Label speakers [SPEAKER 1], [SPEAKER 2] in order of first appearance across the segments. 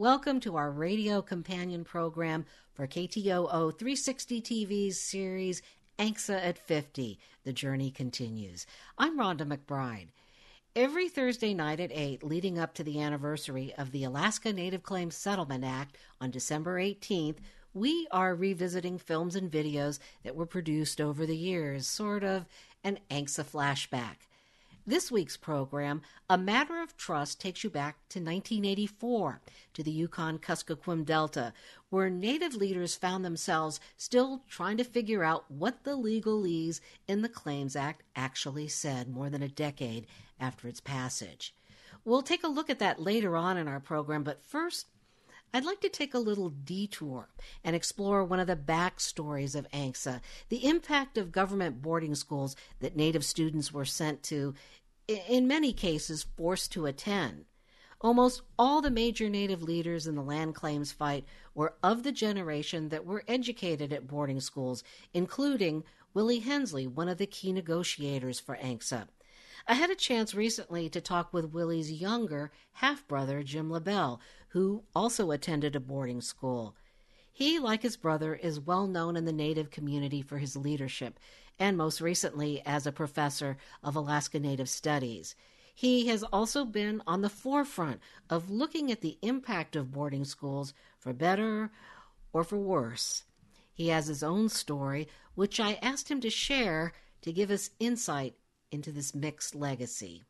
[SPEAKER 1] Welcome to our radio companion program for KTOO 360 TV's series ANCSA at 50. The Journey Continues. I'm Rhonda McBride. Every Thursday night at 8, leading up to the anniversary of the Alaska Native Claims Settlement Act on December 18th, we are revisiting films and videos that were produced over the years, sort of an ANCSA flashback. This week's program, A Matter of Trust, takes you back to 1984, to the Yukon-Kuskokwim Delta, where Native leaders found themselves still trying to figure out what the legalese in the Claims Act actually said more than a decade after its passage. We'll take a look at that later on in our program, but first, I'd like to take a little detour and explore one of the backstories of ANCSA, the impact of government boarding schools that Native students were sent to, in many cases forced to attend. Almost all the major Native leaders in the land claims fight were of the generation that were educated at boarding schools, including Willie Hensley, one of the key negotiators for ANCSA. I had a chance recently to talk with Willie's younger half-brother, Jim LaBelle, who also attended a boarding school. He, like his brother, is well known in the Native community for his leadership, and most recently as a professor of Alaska Native Studies. He has also been on the forefront of looking at the impact of boarding schools, for better or for worse. He has his own story, which I asked him to share to give us insight into this mixed legacy.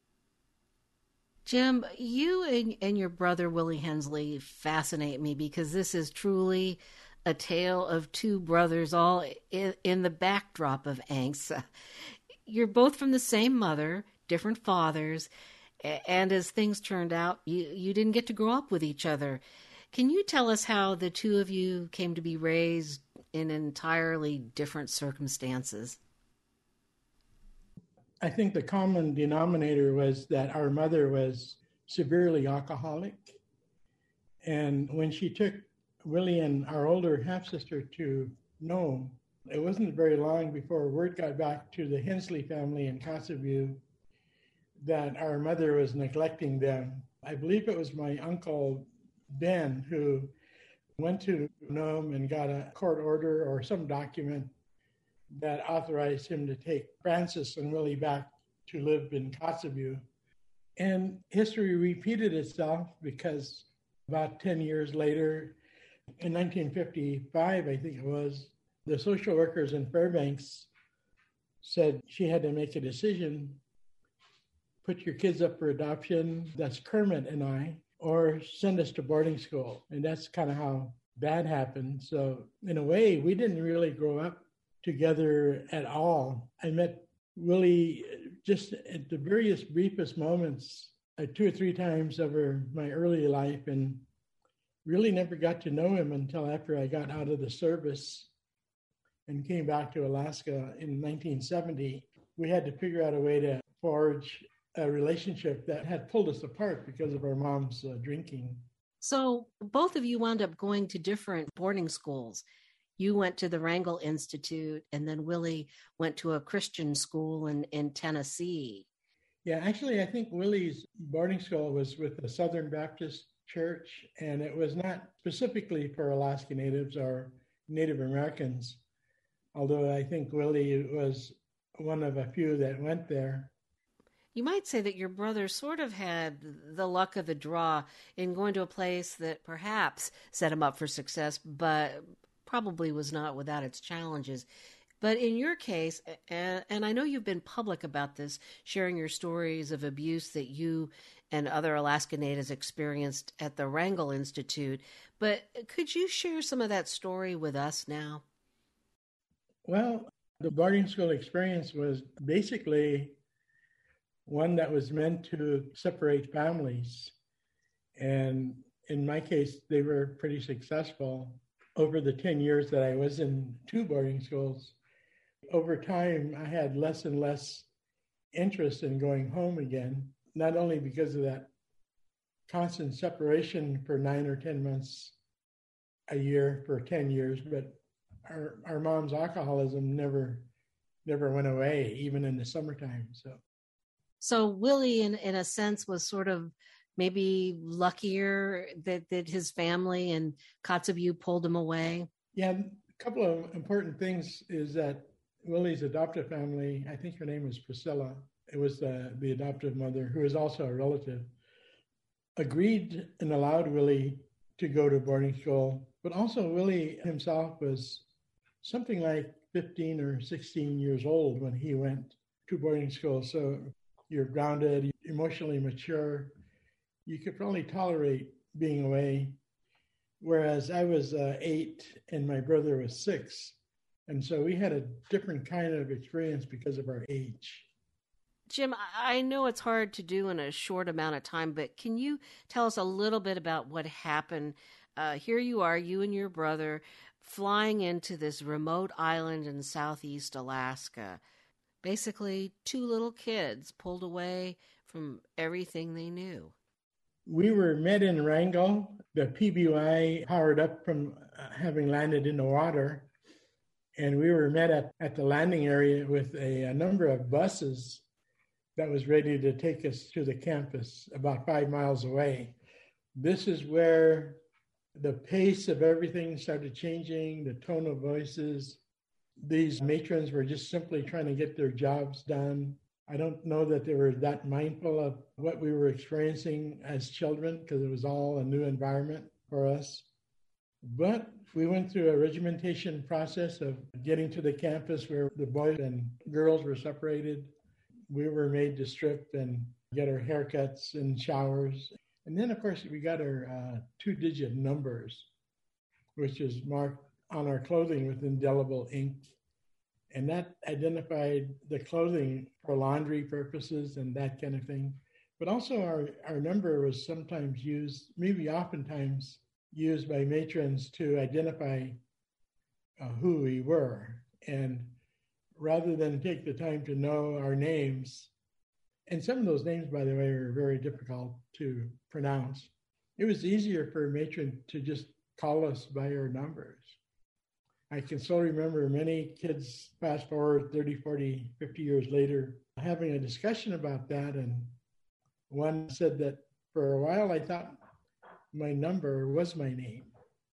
[SPEAKER 1] Jim, you and your brother Willie Hensley fascinate me because this is truly a tale of two brothers all in the backdrop of ANCSA. You're both from the same mother, different fathers, and as things turned out, you didn't get to grow up with each other. Can you tell us how the two of you came to be raised in entirely different circumstances?
[SPEAKER 2] I think the common denominator was that our mother was severely alcoholic. And when she took Willie and our older half-sister to Nome, it wasn't very long before word got back to the Hensley family in Kotzebue that our mother was neglecting them. I believe it was my uncle Ben who went to Nome and got a court order or some document that authorized him to take Francis and Willie back to live in Kotzebue. And history repeated itself because about 10 years later, in 1955, I think it was, the social workers in Fairbanks said she had to make a decision, put your kids up for adoption, that's Kermit and I, or send us to boarding school. And that's kind of how that happened. So in a way, we didn't really grow up together at all. I met Willie just at the various briefest moments, 2 or 3 times over my early life, and really never got to know him until after I got out of the service and came back to Alaska in 1970. We had to figure out a way to forge a relationship that had pulled us apart because of our mom's drinking.
[SPEAKER 1] So both of you wound up going to different boarding schools. You went to the Wrangell Institute, and then Willie went to a Christian school in Tennessee.
[SPEAKER 2] Yeah, actually, I think Willie's boarding school was with the Southern Baptist Church, and it was not specifically for Alaska Natives or Native Americans, although I think Willie was one of a few that went there.
[SPEAKER 1] You might say that your brother sort of had the luck of the draw in going to a place that perhaps set him up for success, but probably was not without its challenges. But in your case, and I know you've been public about this, sharing your stories of abuse that you and other Alaska Natives experienced at the Wrangell Institute, but could you share some of that story with us now?
[SPEAKER 2] Well, the boarding school experience was basically one that was meant to separate families. And in my case, they were pretty successful. Over the 10 years that I was in 2 boarding schools, over time, I had less and less interest in going home again, not only because of that constant separation for 9 or 10 months a year for 10 years, but our mom's alcoholism never went away, even in the summertime.
[SPEAKER 1] So Willie, in a sense, was sort of maybe luckier that his family and Kotzebue pulled him away?
[SPEAKER 2] Yeah, a couple of important things is that Willie's adoptive family, I think her name was Priscilla, it was the adoptive mother, who is also a relative, agreed and allowed Willie to go to boarding school. But also, Willie himself was something like 15 or 16 years old when he went to boarding school. So you're grounded, emotionally mature. You could probably tolerate being away. Whereas I was 8 and my brother was 6. And so we had a different kind of experience because of our age.
[SPEAKER 1] Jim, I know it's hard to do in a short amount of time, but can you tell us a little bit about what happened? Here you are, you and your brother, flying into this remote island in southeast Alaska. Basically, 2 little kids pulled away from everything they knew.
[SPEAKER 2] We were met in Wrangell. The PBY powered up from having landed in the water. And we were met at the landing area with a number of buses that was ready to take us to the campus about 5 miles away. This is where the pace of everything started changing, the tone of voices. These matrons were just simply trying to get their jobs done. I don't know that they were that mindful of what we were experiencing as children because it was all a new environment for us. But we went through a regimentation process of getting to the campus where the boys and girls were separated. We were made to strip and get our haircuts and showers. And then, of course, we got our 2-digit numbers, which is marked on our clothing with indelible ink. And that identified the clothing for laundry purposes and that kind of thing. But also our number was sometimes used, maybe oftentimes used by matrons to identify who we were. And rather than take the time to know our names, and some of those names, by the way, are very difficult to pronounce, it was easier for a matron to just call us by our numbers. I can still remember many kids, fast forward 30, 40, 50 years later, having a discussion about that. And one said that for a while, I thought my number was my name,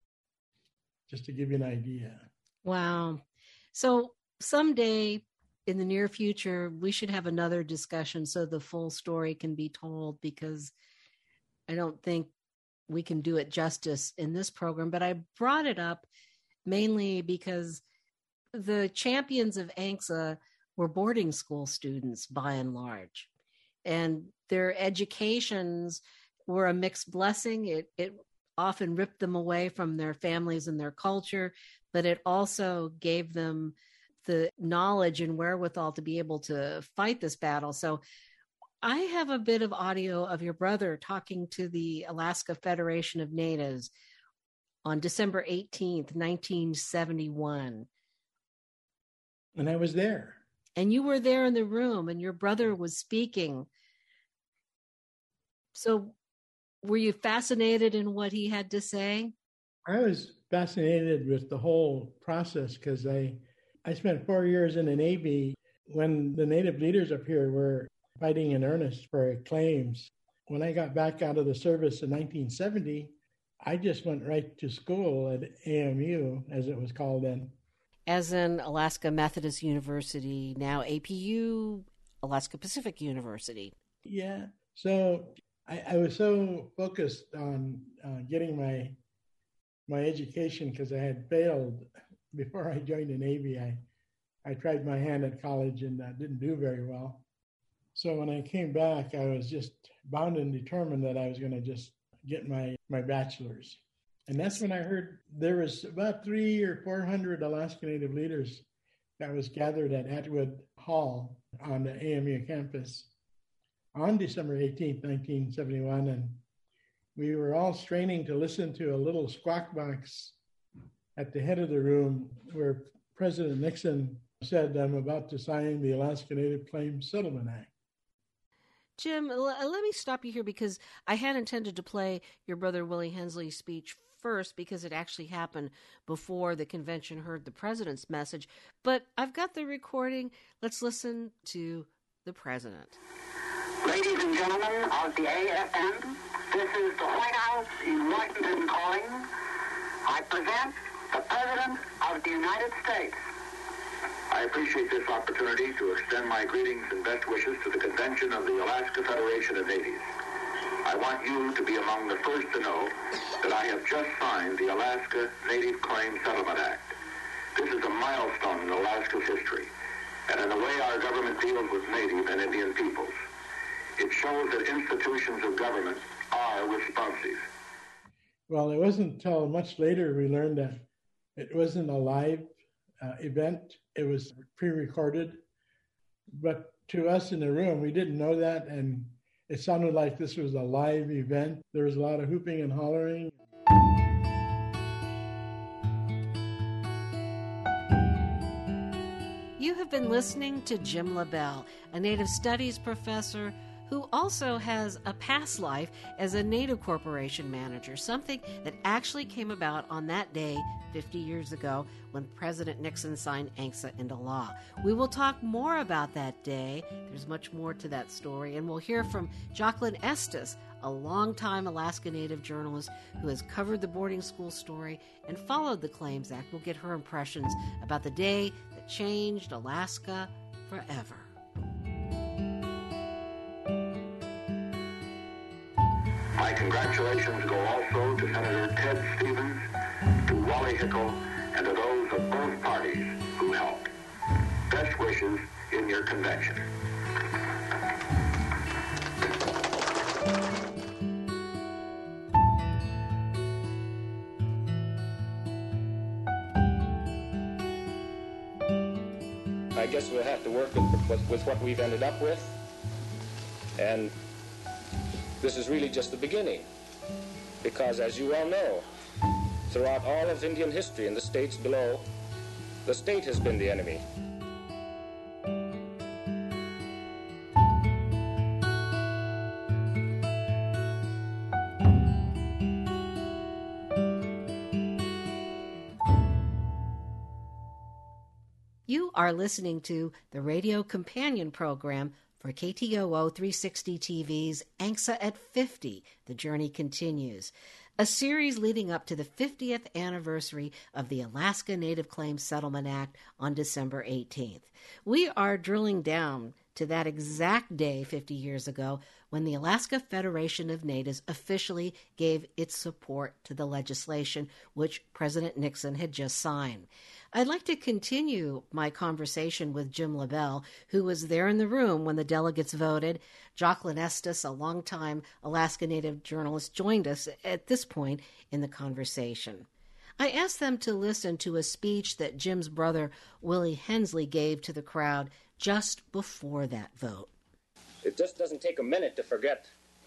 [SPEAKER 2] just to give you an idea.
[SPEAKER 1] Wow. So someday in the near future, we should have another discussion so the full story can be told, because I don't think we can do it justice in this program. But I brought it up mainly because the champions of ANCSA were boarding school students by and large, and their educations were a mixed blessing. It often ripped them away from their families and their culture, but it also gave them the knowledge and wherewithal to be able to fight this battle. So I have a bit of audio of your brother talking to the Alaska Federation of Natives on December 18th, 1971.
[SPEAKER 2] And I was there.
[SPEAKER 1] And you were there in the room, and your brother was speaking. So were you fascinated in what he had to say?
[SPEAKER 2] I was fascinated with the whole process because I spent 4 years in the Navy when the Native leaders up here were fighting in earnest for claims. When I got back out of the service in 1970, I just went right to school at AMU, as it was called then.
[SPEAKER 1] As in Alaska Methodist University, now APU, Alaska Pacific University.
[SPEAKER 2] Yeah. So I was so focused on getting my education because I had failed before I joined the Navy. I tried my hand at college and didn't do very well. So when I came back, I was just bound and determined that I was going to just get my bachelor's. And that's when I heard there was about 300 or 400 Alaska Native leaders that was gathered at Atwood Hall on the AMU campus on December 18th, 1971. And we were all straining to listen to a little squawk box at the head of the room where President Nixon said, "I'm about to sign the Alaska Native Claims Settlement Act."
[SPEAKER 1] Jim, let me stop you here because I had intended to play your brother Willie Hensley's speech first because it actually happened before the convention heard the president's message. But I've got the recording. Let's listen to the president.
[SPEAKER 3] Ladies and gentlemen of the AFN, This is the White House in Washington calling. I present the President of the United States. I appreciate this opportunity to extend my greetings and best wishes to the convention of the Alaska Federation of Natives. I want you to be among the first to know that I have just signed the Alaska Native Claims Settlement Act. This is a milestone in Alaska's history, and in the way our government deals with Native and Indian peoples. It shows that institutions of government are responsive.
[SPEAKER 2] Well, it wasn't until much later we learned that it wasn't a live event. It was pre-recorded. But to us in the room, we didn't know that, and it sounded like this was a live event. There was a lot of hooping and hollering.
[SPEAKER 1] You have been listening to Jim LaBelle, a Native Studies professor who also has a past life as a Native Corporation manager, something that actually came about on that day 50 years ago when President Nixon signed ANCSA into law. We will talk more about that day. There's much more to that story, and we'll hear from Jacqueline Estes, a longtime Alaska Native journalist who has covered the boarding school story and followed the Claims Act. We'll get her impressions about the day that changed Alaska forever.
[SPEAKER 3] My congratulations go also to Senator Ted Stevens, to Wally Hickel, and to those of both parties who helped. Best wishes in your convention.
[SPEAKER 4] I guess we'll have to work with what we've ended up with, and this is really just the beginning, because as you all know, throughout all of Indian history in the states below, the state has been the enemy.
[SPEAKER 1] You are listening to the Radio Companion program for KTOO 360 TV's ANCSA at 50, The Journey Continues, a series leading up to the 50th anniversary of the Alaska Native Claims Settlement Act on December 18th. We are drilling down to that exact day 50 years ago when the Alaska Federation of Natives officially gave its support to the legislation which President Nixon had just signed. I'd like to continue my conversation with Jim LaBelle, who was there in the room when the delegates voted. Jacqueline Estes, a longtime Alaska Native journalist, joined us at this point in the conversation. I asked them to listen to a speech that Jim's brother, Willie Hensley, gave to the crowd just before that vote.
[SPEAKER 4] It just doesn't take a minute to forget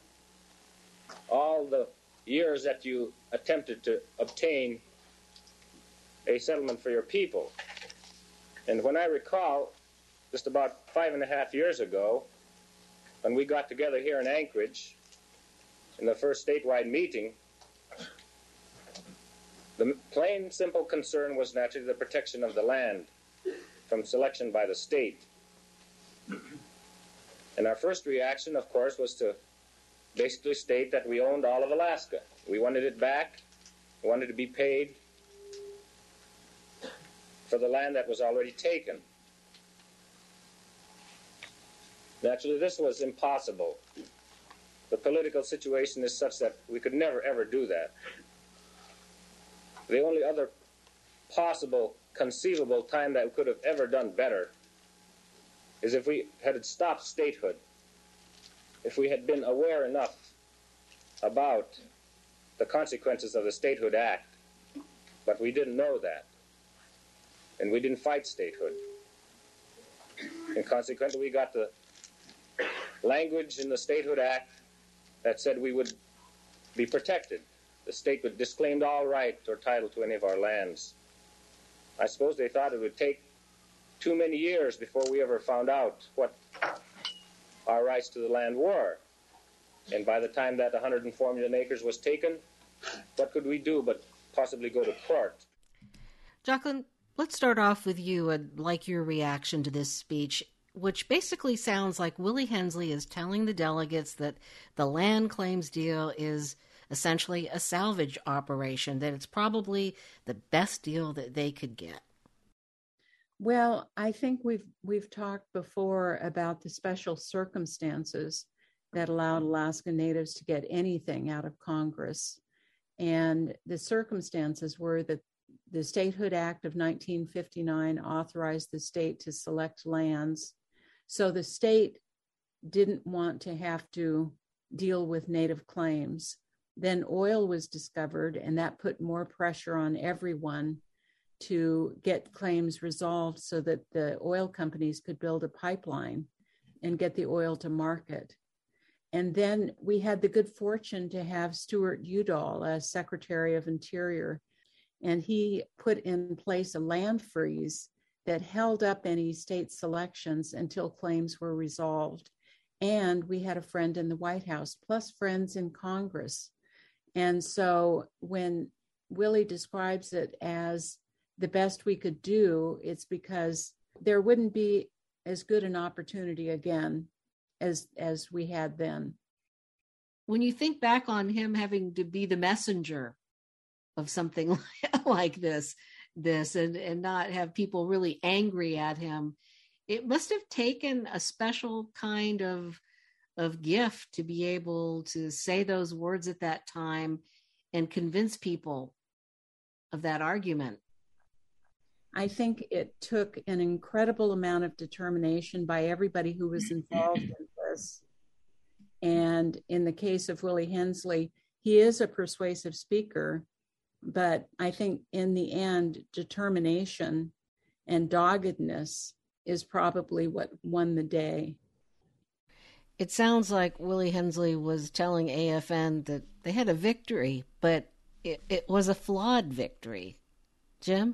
[SPEAKER 4] all the years that you attempted to obtain a settlement for your people. And when I recall, just about 5.5 years ago, when we got together here in Anchorage in the first statewide meeting, the plain, simple concern was naturally the protection of the land from selection by the state. And our first reaction, of course, was to basically state that we owned all of Alaska. We wanted it back. We wanted to be paid for the land that was already taken. Naturally, this was impossible. The political situation is such that we could never, ever do that. The only other possible, conceivable time that we could have ever done better is if we had stopped statehood, if we had been aware enough about the consequences of the Statehood Act. But we didn't know that. And we didn't fight statehood. And consequently, we got the language in the Statehood Act that said we would be protected. The state would disclaim all right or title to any of our lands. I suppose they thought it would take too many years before we ever found out what our rights to the land were. And by the time that 104 million acres was taken, what could we do but possibly go to court?
[SPEAKER 1] Jacqueline, let's start off with you. I'd like your reaction to this speech. which basically sounds like Willie Hensley is telling the delegates that the land claims deal is essentially a salvage operation, that it's probably the best deal that they could get.
[SPEAKER 5] Well, I think we've talked before about the special circumstances that allowed Alaska Natives to get anything out of Congress. And the circumstances were that the Statehood Act of 1959 authorized the state to select lands. So the state didn't want to have to deal with Native claims. Then oil was discovered, and that put more pressure on everyone to get claims resolved so that the oil companies could build a pipeline and get the oil to market. And then we had the good fortune to have Stuart Udall as Secretary of Interior, and he put in place a land freeze that held up any state selections until claims were resolved. And we had a friend in the White House, plus friends in Congress. And so when Willie describes it as the best we could do, it's because there wouldn't be as good an opportunity again as we had then.
[SPEAKER 1] When you think back on him having to be the messenger of something like this and not have people really angry at him, it must have taken a special kind of gift to be able to say those words at that time and convince people of that argument.
[SPEAKER 5] I think it took an incredible amount of determination by everybody who was involved in this. And in the case of Willie Hensley, he is a persuasive speaker, but I think in the end, determination and doggedness is probably what won the day.
[SPEAKER 1] It sounds like Willie Hensley was telling AFN that they had a victory, but it was a flawed victory. Jim?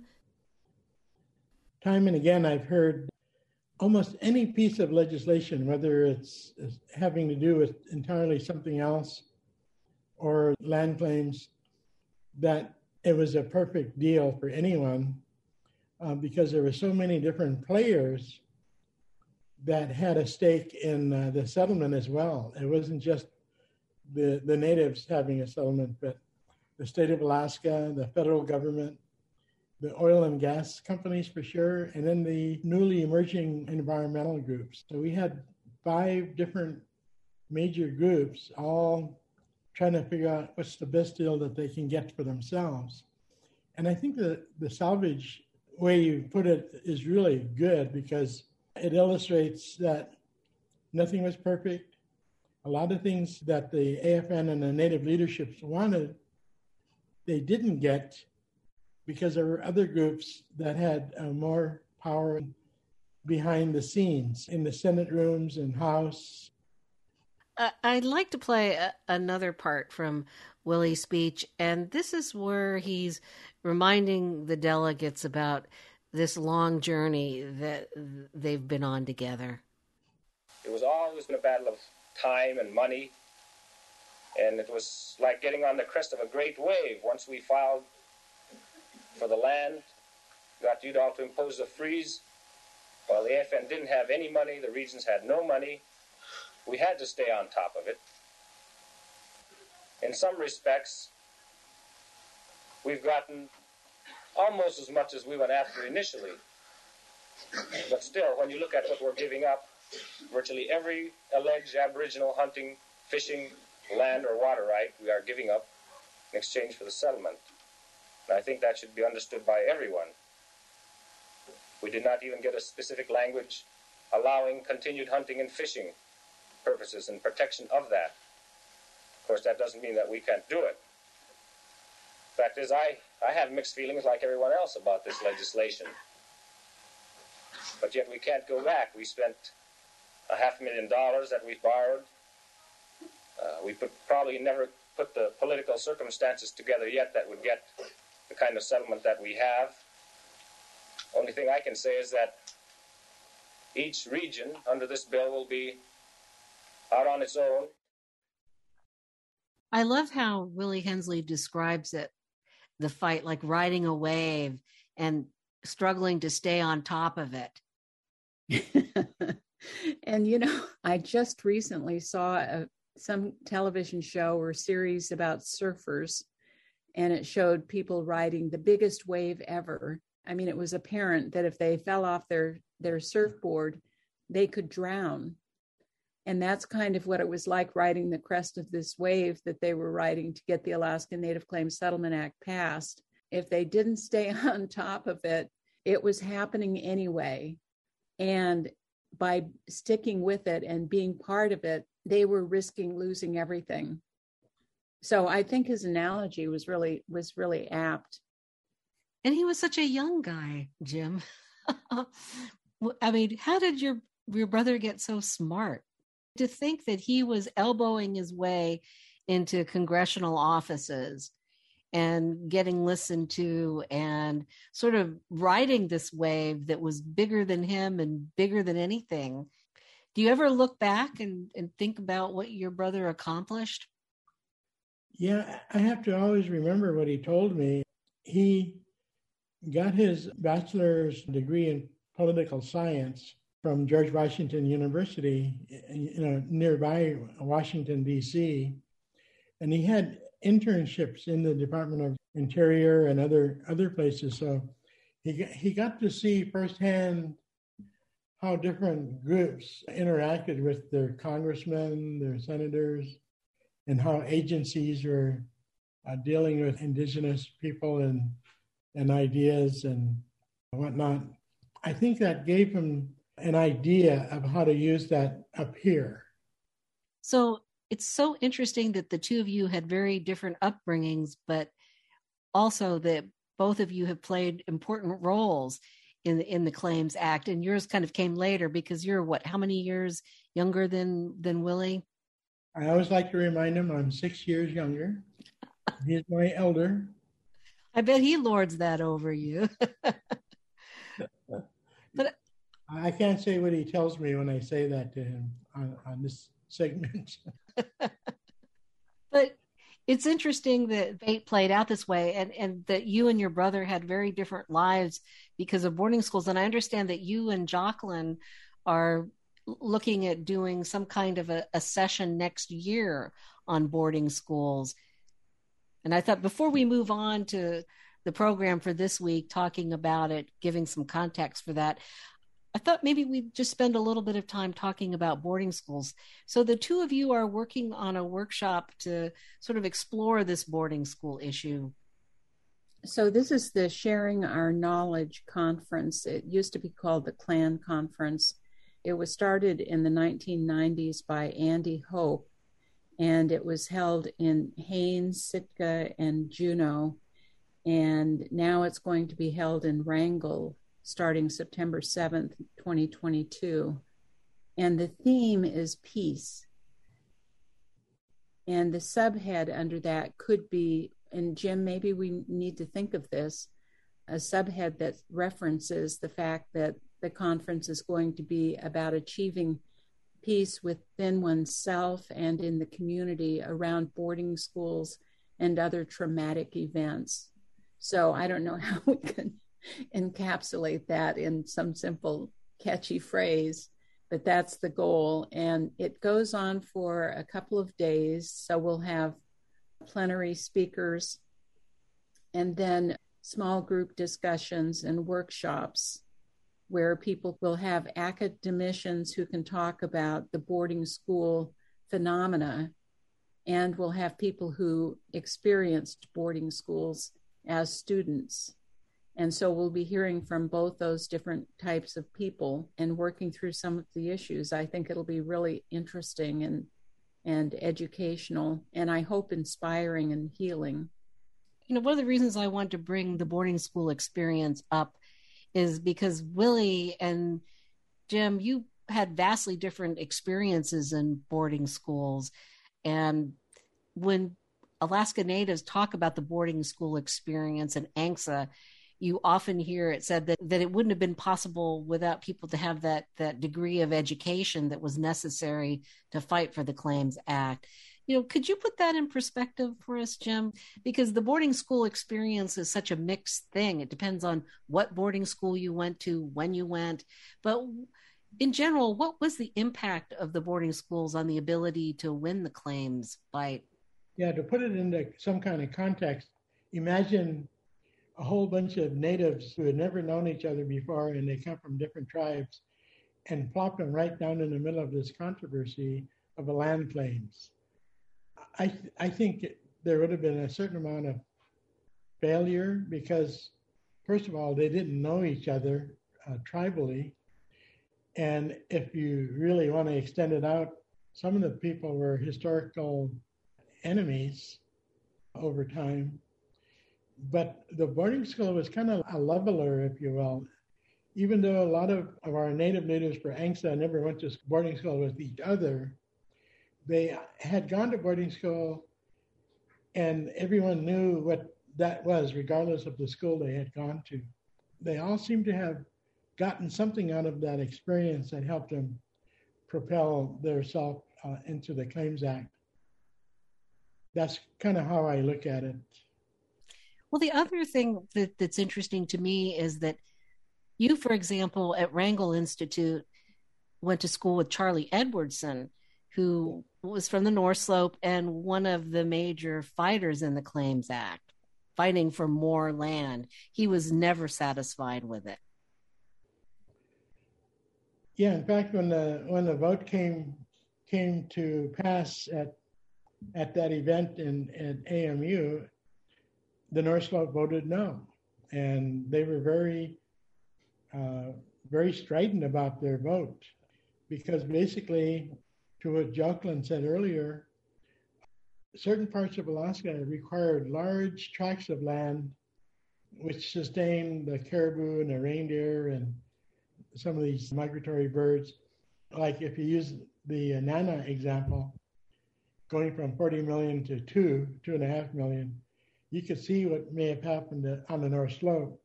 [SPEAKER 2] Time and again, I've heard almost any piece of legislation, whether it's having to do with entirely something else or land claims, that it was a perfect deal for anyone because there were so many different players that had a stake in the settlement as well. It wasn't just the natives having a settlement, but the state of Alaska, the federal government, the oil and gas companies for sure, and then the newly emerging environmental groups. So we had 5 different major groups all trying to figure out what's the best deal that they can get for themselves. And I think that the salvage way you put it is really good because it illustrates that nothing was perfect. A lot of things that the AFN and the Native leaderships wanted, they didn't get because there were other groups that had more power behind the scenes in the Senate rooms and House.
[SPEAKER 1] I'd like to play another part from Willie's speech, and this is where he's reminding the delegates about this long journey that they've been on together.
[SPEAKER 4] It was always been a battle of time and money, and it was like getting on the crest of a great wave. Once we filed for the land, got Udall to impose a freeze. While the AFN didn't have any money, the regions had no money. We had to stay on top of it. In some respects, we've gotten almost as much as we went after initially. But still, when you look at what we're giving up, virtually every alleged Aboriginal hunting, fishing, land or water right we are giving up in exchange for the settlement. And I think that should be understood by everyone. We did not even get a specific language allowing continued hunting and fishing purposes and protection of that. Of course, that doesn't mean that we can't do it. Fact is, I have mixed feelings like everyone else about this legislation. But yet we can't go back. We spent $500,000 that we borrowed. We probably never put the political circumstances together yet that would get the kind of settlement that we have. Only thing I can say is that each region under this bill will be out on its own.
[SPEAKER 1] I love how Willie Hensley describes it, the fight like riding a wave and struggling to stay on top of it.
[SPEAKER 5] And, I just recently saw some television show or series about surfers, and it showed people riding the biggest wave ever. I mean, it was apparent that if they fell off their surfboard, they could drown. And that's kind of what it was like riding the crest of this wave that they were riding to get the Alaska Native Claims Settlement Act passed. If they didn't stay on top of it, it was happening anyway. And by sticking with it and being part of it, they were risking losing everything. So I think his analogy was really apt.
[SPEAKER 1] And he was such a young guy, Jim. I mean, how did your brother get so smart? To think that he was elbowing his way into congressional offices and getting listened to and sort of riding this wave that was bigger than him and bigger than anything. Do you ever look back and think about what your brother accomplished?
[SPEAKER 2] Yeah, I have to always remember what he told me. He got his bachelor's degree in political science from George Washington University, nearby Washington, D.C. And he had internships in the Department of Interior and other places. So he got to see firsthand how different groups interacted with their congressmen, their senators, and how agencies were dealing with indigenous people and ideas and whatnot. I think that gave him an idea of how to use that up here.
[SPEAKER 1] So it's so interesting that the two of you had very different upbringings, but also that both of you have played important roles in the Claims Act, and yours kind of came later because you're how many years younger than Willie?
[SPEAKER 2] I always like to remind him I'm 6 years younger. He's my elder.
[SPEAKER 1] I bet he lords that over you. But
[SPEAKER 2] I can't say what he tells me when I say that to him on this segment.
[SPEAKER 1] But it's interesting that fate played out this way and that you and your brother had very different lives because of boarding schools. And I understand that you and Jocelyn are looking at doing some kind of a session next year on boarding schools. And I thought before we move on to the program for this week, talking about it, giving some context for that, I thought maybe we'd just spend a little bit of time talking about boarding schools. So the two of you are working on a workshop to sort of explore this boarding school issue.
[SPEAKER 5] So this is the Sharing Our Knowledge Conference. It used to be called the Clan Conference. It was started in the 1990s by Andy Hope, and it was held in Haines, Sitka, and Juneau. And now it's going to be held in Wrangell starting September 7th, 2022. And the theme is peace. And the subhead under that could be, and Jim, maybe we need to think of this, a subhead that references the fact that the conference is going to be about achieving peace within oneself and in the community around boarding schools and other traumatic events. So I don't know how we can encapsulate that in some simple, catchy phrase, but that's the goal. And it goes on for a couple of days. So we'll have plenary speakers and then small group discussions and workshops where people will have academicians who can talk about the boarding school phenomena, and we'll have people who experienced boarding schools as students. And so we'll be hearing from both those different types of people and working through some of the issues. I think it'll be really interesting and educational, and I hope inspiring and healing.
[SPEAKER 1] One of the reasons I want to bring the boarding school experience up is because Willie and Jim, you had vastly different experiences in boarding schools. And when Alaska Natives talk about the boarding school experience in ANCSA, you often hear it said that it wouldn't have been possible without people to have that degree of education that was necessary to fight for the Claims Act. Could you put that in perspective for us, Jim? Because the boarding school experience is such a mixed thing. It depends on what boarding school you went to, when you went. But In general, what was the impact of the boarding schools on the ability to win the claims fight?
[SPEAKER 2] Yeah, to put it into some kind of context, imagine a whole bunch of natives who had never known each other before and they come from different tribes and plop them right down in the middle of this controversy of a land claims. I think there would have been a certain amount of failure because, first of all, they didn't know each other tribally. And if you really want to extend it out, some of the people were historical enemies over time. But the boarding school was kind of a leveler, if you will. Even though a lot of our native leaders for ANCSA never went to boarding school with each other, they had gone to boarding school and everyone knew what that was, regardless of the school they had gone to. They all seemed to have gotten something out of that experience that helped them propel their self into the Claims Act. That's kind of how I look at it.
[SPEAKER 1] Well, the other thing that's interesting to me is that you, for example, at Wrangell Institute, went to school with Charlie Edwardson, who was from the North Slope and one of the major fighters in the Claims Act, fighting for more land. He was never satisfied with it.
[SPEAKER 2] Yeah, in fact, when the vote came to pass at that event at AMU, the North Slope voted no, and they were very strident about their vote because basically, to what Jocelyn said earlier, certain parts of Alaska required large tracts of land which sustained the caribou and the reindeer and some of these migratory birds. Like if you use the Nana example, going from 40 million to 2.5 million, you could see what may have happened on the North Slope.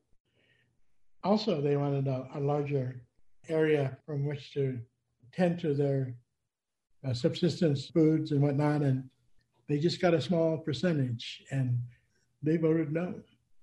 [SPEAKER 2] Also, they wanted a larger area from which to tend to their subsistence foods and whatnot, and they just got a small percentage, and they voted no.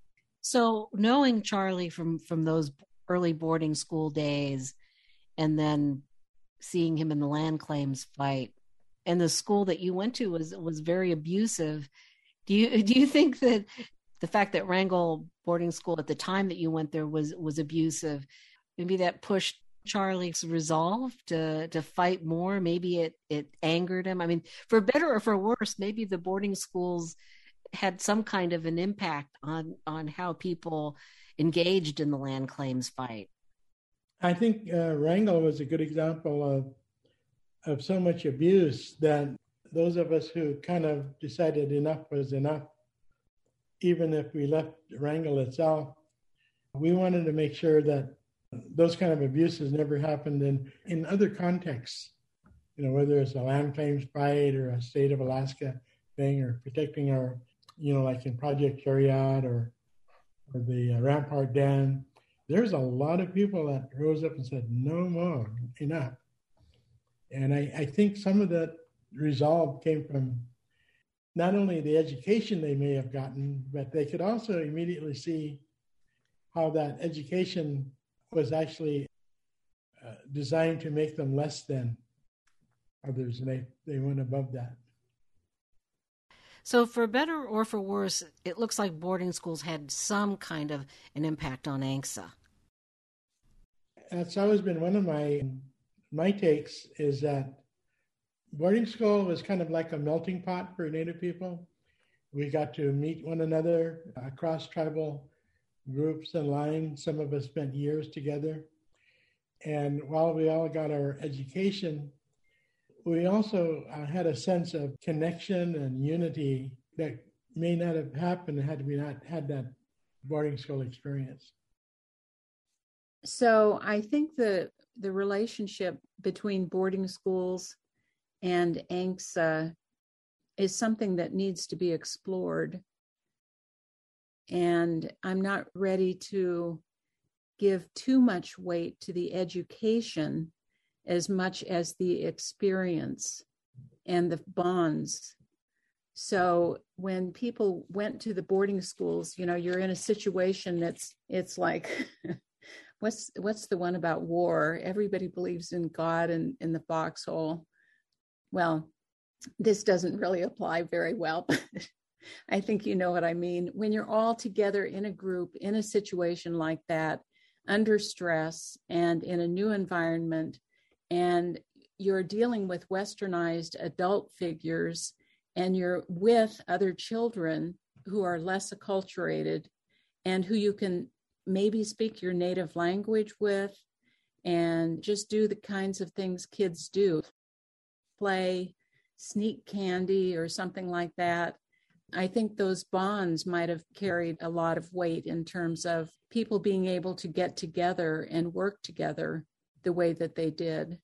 [SPEAKER 1] So knowing Charlie from those early boarding school days, and then seeing him in the land claims fight, and the school that you went to was very abusive. Do you think that the fact that Wrangell boarding school at the time that you went there was abusive, maybe that pushed Charlie's resolve to fight more? Maybe it angered him. I mean, for better or for worse, maybe the boarding schools had some kind of an impact on how people engaged in the land claims fight.
[SPEAKER 2] I think Wrangell was a good example of so much abuse that those of us who kind of decided enough was enough, even if we left Wrangell itself, we wanted to make sure that those kind of abuses never happened in other contexts, whether it's a land claims fight or a state of Alaska thing or protecting our, like in Project Chariot or the Rampart Dam. There's a lot of people that rose up and said, no more, enough. And I think some of that resolve came from not only the education they may have gotten, but they could also immediately see how that education was actually designed to make them less than others, and they went above that.
[SPEAKER 1] So for better or for worse, it looks like boarding schools had some kind of an impact on ANCSA.
[SPEAKER 2] That's always been one of my takes, is that boarding school was kind of like a melting pot for Native people. We got to meet one another across tribal groups and lines. Some of us spent years together. And while we all got our education, we also had a sense of connection and unity that may not have happened had we not had that boarding school experience.
[SPEAKER 5] So I think the relationship between boarding schools and ANCSA is something that needs to be explored. And I'm not ready to give too much weight to the education as much as the experience and the bonds. So when people went to the boarding schools, you're in a situation it's like what's the one about war? Everybody believes in God and in the foxhole. Well, this doesn't really apply very well, but I think you know what I mean. When you're all together in a group, in a situation like that, under stress and in a new environment, and you're dealing with westernized adult figures, and you're with other children who are less acculturated and who you can maybe speak your native language with and just do the kinds of things kids do, play, sneak candy or something like that. I think those bonds might have carried a lot of weight in terms of people being able to get together and work together the way that they did.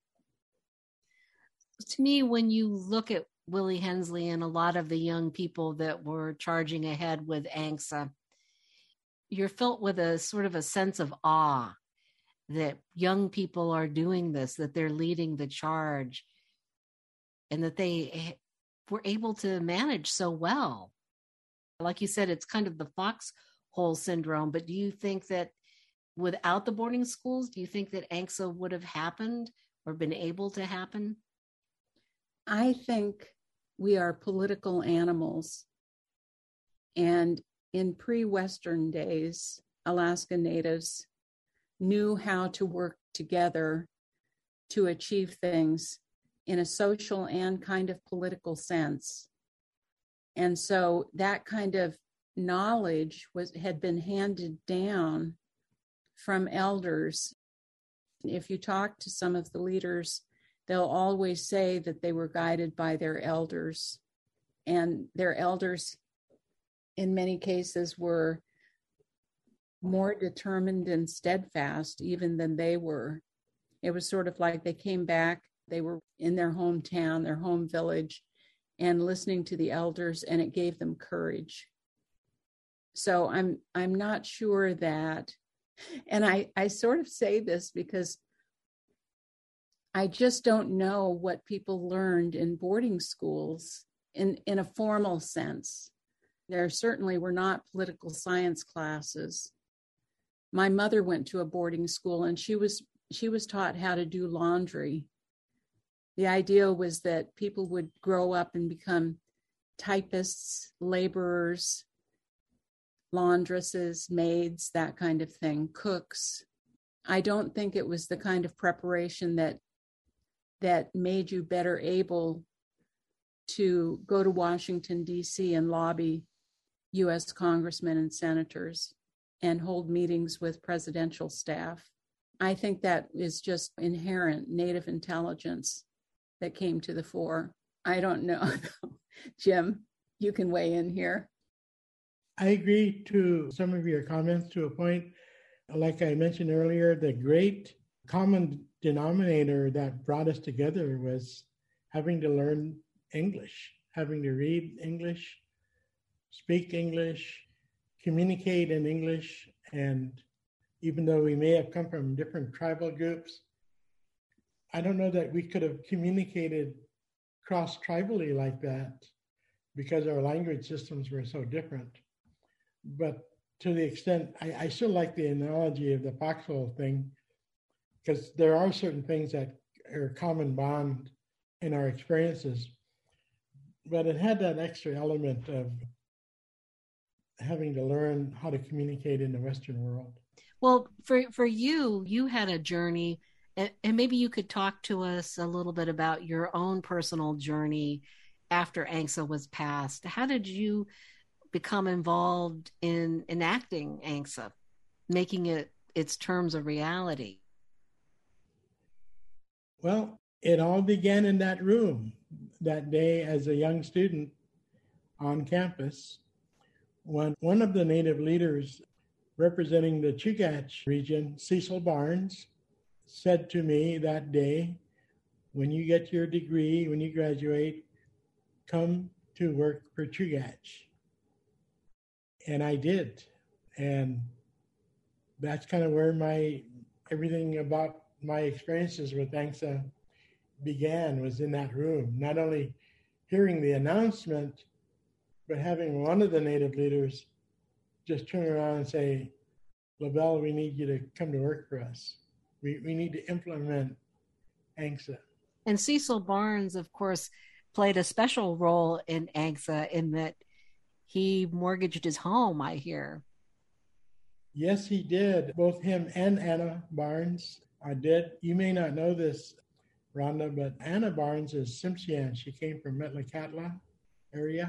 [SPEAKER 1] To me, when you look at Willie Hensley and a lot of the young people that were charging ahead with ANCSA, you're filled with a sort of a sense of awe that young people are doing this, that they're leading the charge, and that they were able to manage so well. Like you said, it's kind of the foxhole syndrome, but do you think that without the boarding schools, do you think that ANCSA would have happened or been able to happen?
[SPEAKER 5] I think we are political animals. And in pre-Western days, Alaska Natives knew how to work together to achieve things in a social and kind of political sense. And so that kind of knowledge had been handed down from elders. If you talk to some of the leaders, they'll always say that they were guided by their elders. And their elders, in many cases, were more determined and steadfast even than they were. It was sort of like they came back, they were in their hometown, their home village, and listening to the elders, and it gave them courage. So I'm not sure that, and I sort of say this because I just don't know what people learned in boarding schools in a formal sense. There certainly were not political science classes. My mother went to a boarding school, and she was taught how to do laundry. The idea was that people would grow up and become typists, laborers, laundresses, maids, that kind of thing, cooks. I don't think it was the kind of preparation that made you better able to go to Washington, D.C. and lobby U.S. congressmen and senators and hold meetings with presidential staff. I think that is just inherent Native intelligence that came to the fore. I don't know. Jim, you can weigh in here.
[SPEAKER 2] I agree to some of your comments to a point. Like I mentioned earlier, the great common denominator that brought us together was having to learn English, having to read English, speak English, communicate in English. And even though we may have come from different tribal groups, I don't know that we could have communicated cross-tribally like that because our language systems were so different. But to the extent, I still like the analogy of the foxhole thing, because there are certain things that are a common bond in our experiences. But it had that extra element of having to learn how to communicate in the Western world.
[SPEAKER 1] Well, for you had a journey, and maybe you could talk to us a little bit about your own personal journey after ANCSA was passed. How did you become involved in enacting ANCSA, making its terms a reality?
[SPEAKER 2] Well, it all began in that room that day as a young student on campus when one of the Native leaders representing the Chugach region, Cecil Barnes, said to me that day, when you get your degree, when you graduate, come to work for Chugach. And I did. And that's kind of where everything about my experiences with ANCSA began, was in that room. Not only hearing the announcement, but having one of the Native leaders just turn around and say, LaBelle, we need you to come to work for us. We need to implement ANCSA.
[SPEAKER 1] And Cecil Barnes, of course, played a special role in ANCSA in that he mortgaged his home, I hear.
[SPEAKER 2] Yes, he did. Both him and Anna Barnes did. You may not know this, Rhonda, but Anna Barnes is Tsimshian. She came from Metlakatla area.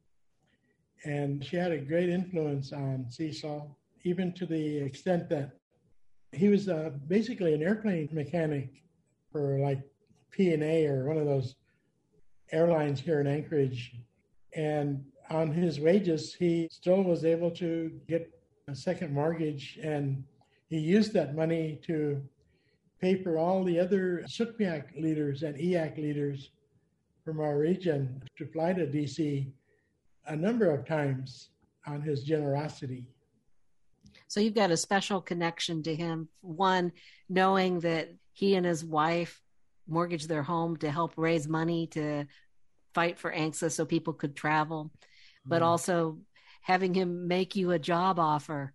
[SPEAKER 2] And she had a great influence on Cecil, even to the extent that he was basically an airplane mechanic for like P&A or one of those airlines here in Anchorage. And on his wages, he still was able to get a second mortgage, and he used that money to pay for all the other SUCPIAC leaders and EAC leaders from our region to fly to DC a number of times on his generosity.
[SPEAKER 1] So you've got a special connection to him. One, knowing that he and his wife mortgaged their home to help raise money to fight for ANCSA so people could travel, but also having him make you a job offer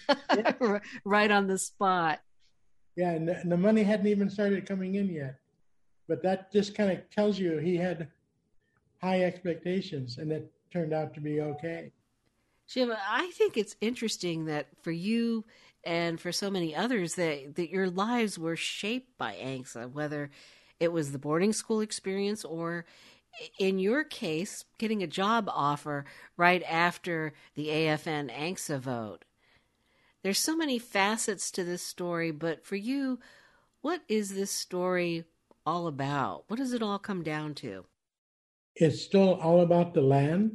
[SPEAKER 1] right on the spot.
[SPEAKER 2] Yeah, and the money hadn't even started coming in yet. But that just kind of tells you he had high expectations, and it turned out to be okay.
[SPEAKER 1] Jim, I think it's interesting that for you and for so many others that your lives were shaped by ANCSA, whether it was the boarding school experience or, in your case, getting a job offer right after the AFN ANCSA vote. There's so many facets to this story, but for you, what is this story all about? What does it all come down to?
[SPEAKER 2] It's still all about the land.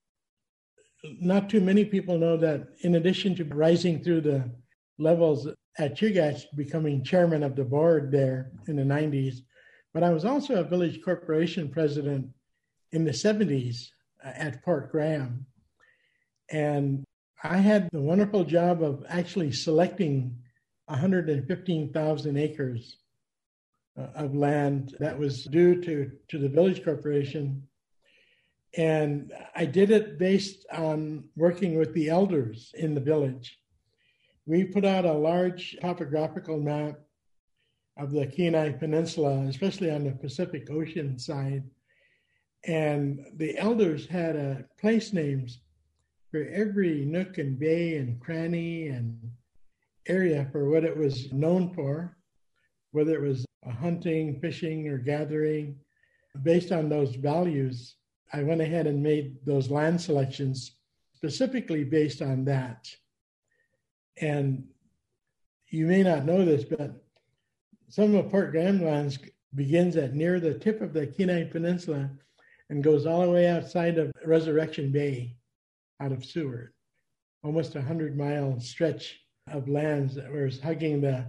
[SPEAKER 2] Not too many people know that in addition to rising through the levels at Chugach, becoming chairman of the board there in the 90s, but I was also a village corporation president in the 70s at Port Graham. And I had the wonderful job of actually selecting 115,000 acres of land that was due to the village corporation. And I did it based on working with the elders in the village. We put out a large topographical map of the Kenai Peninsula, especially on the Pacific Ocean side. And the elders had place names for every nook and bay and cranny and area for what it was known for, whether it was hunting, fishing, or gathering. Based on those values, I went ahead and made those land selections specifically based on that. And you may not know this, but some of Port Graham lands begins at near the tip of the Kenai Peninsula and goes all the way outside of Resurrection Bay out of Seward. Almost 100-mile stretch of lands that was hugging the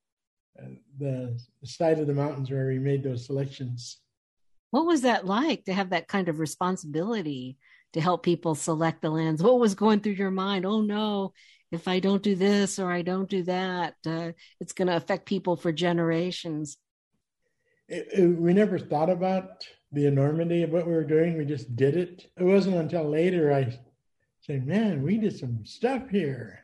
[SPEAKER 2] side of the mountains where we made those selections.
[SPEAKER 1] What was that like to have that kind of responsibility to help people select the lands? What was going through your mind? Oh no, if I don't do this or I don't do that, it's going to affect people for generations.
[SPEAKER 2] We never thought about the enormity of what we were doing. We just did it. It wasn't until later I said, man, we did some stuff here.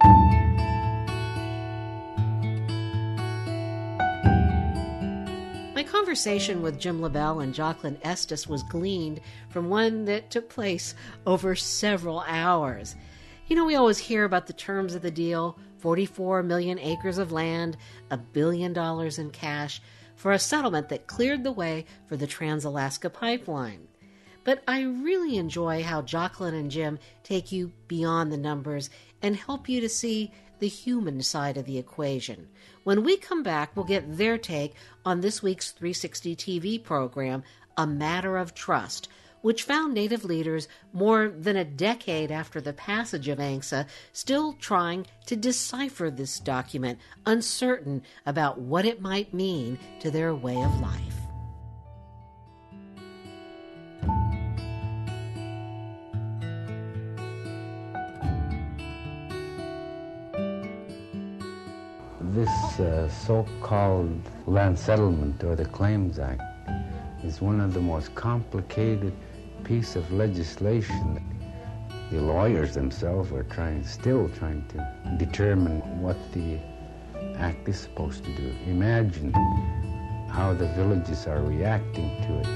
[SPEAKER 1] My conversation with Jim LaBelle and Jocelyn Estes was gleaned from one that took place over several hours. You know, we always hear about the terms of the deal, 44 million acres of land, $1 billion in cash, for a settlement that cleared the way for the Trans-Alaska Pipeline. But I really enjoy how Jocelyn and Jim take you beyond the numbers and help you to see the human side of the equation. When we come back, we'll get their take on this week's 360 TV program, A Matter of Trust, which found Native leaders more than a decade after the passage of ANCSA still trying to decipher this document, uncertain about what it might mean to their way of life.
[SPEAKER 6] This so-called Land Settlement or the Claims Act is one of the most complicated piece of legislation. The lawyers themselves were still trying to determine what the act is supposed to do. Imagine how the villages are reacting to it.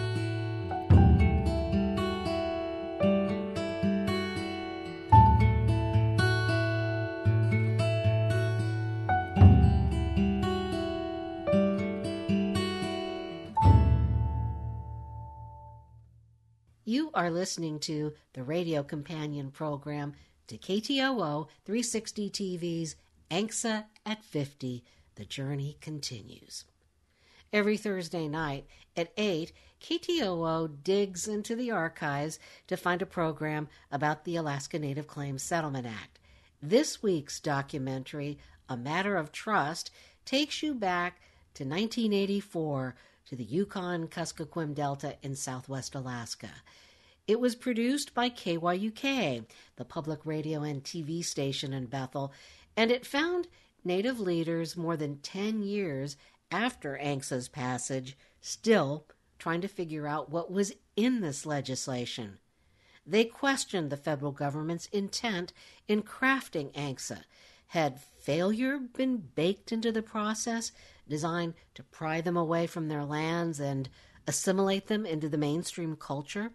[SPEAKER 1] You are listening to the radio companion program to KTOO 360 TV's ANCSA at 50, The Journey Continues. Every Thursday night at 8, KTOO digs into the archives to find a program about the Alaska Native Claims Settlement Act. This week's documentary, A Matter of Trust, takes you back to 1984 to the Yukon-Kuskokwim Delta in southwest Alaska. It was produced by KYUK, the public radio and TV station in Bethel, and it found Native leaders more than 10 years after ANCSA's passage still trying to figure out what was in this legislation. They questioned the federal government's intent in crafting ANCSA. Had failure been baked into the process, designed to pry them away from their lands and assimilate them into the mainstream culture?